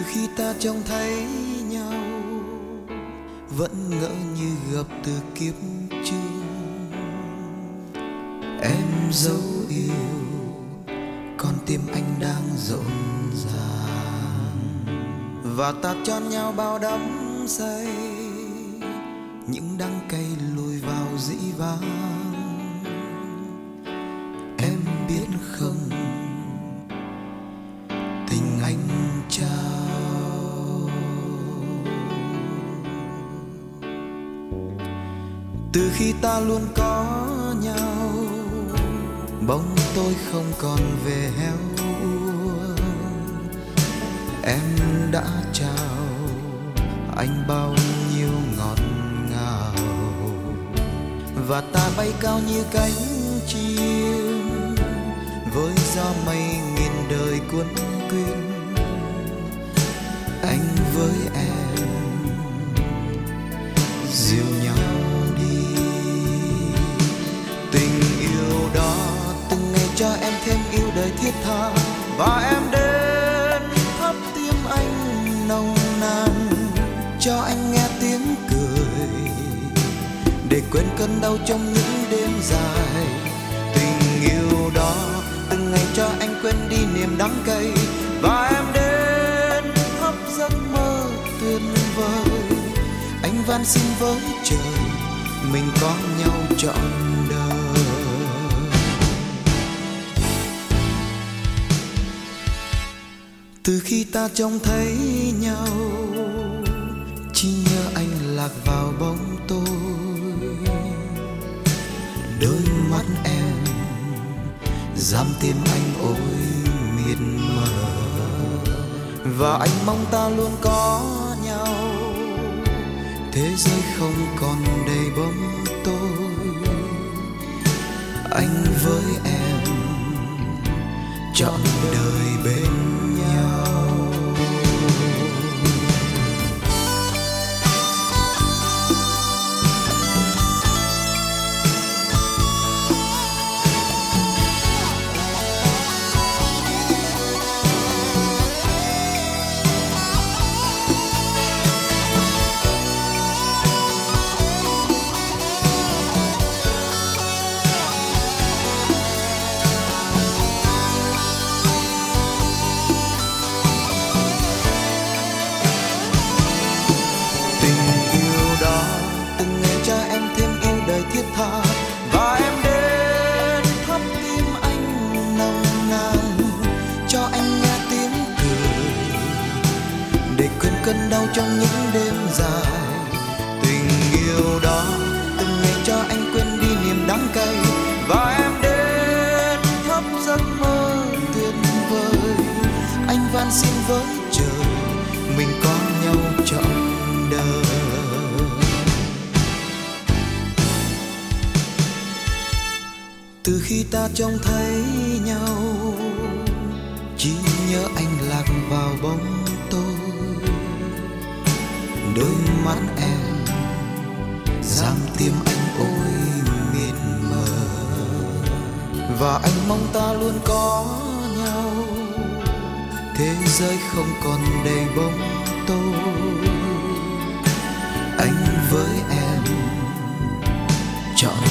Từ khi ta trông thấy nhau vẫn ngỡ như gặp từ kiếp trước. Em dấu yêu con tim anh đang rộn ràng, và ta tròn nhau bao đắm say, những đắng cay lùi vào dĩ vãng. Em biết không, tình anh trao. Từ khi ta luôn có nhau, bóng tôi không còn về héo úa. Em đã trao anh bao nhiêu ngọt ngào, và ta bay cao như cánh chim với gió mây nghìn đời cuốn quýt. Anh với em dìu nhau đi, tình yêu đó từng ngày cho em thêm yêu đời thiết tha. Và em đến thắp tim anh nồng nàn, cho anh nghe tiếng cười để quên cơn đau trong những đêm dài. Tình yêu đó từng ngày cho anh quên đi niềm đắng cay, và em đến thắp giấc mơ tuyệt vời. Anh van xin với trời mình có nhau trọn đời. Từ khi ta trông thấy nhau, chỉ nhớ anh lạc vào bóng tôi. Đôi mắt em giam tim anh ôi miệt mờ, và anh mong ta luôn có nhau. Thế giới không còn đầy bóng tôi, anh với em trọn đời bên nhau. Và em đến thắp tim anh nồng nàn, cho anh nghe tiếng cười để quên cơn đau trong những đêm dài. Tình yêu đó từng ngày cho anh quên đi niềm đắng cay, và em đến thắp giấc mơ tuyệt vời. Anh van xin với trời mình có nhau trọn đời. Từ khi ta trông thấy nhau, chỉ nhớ anh lạc vào bóng tôi. Đôi mắt em giam tim anh ôi miệt mờ, và anh mong ta luôn có nhau. Thế giới không còn đầy bóng tôi, anh với em trọn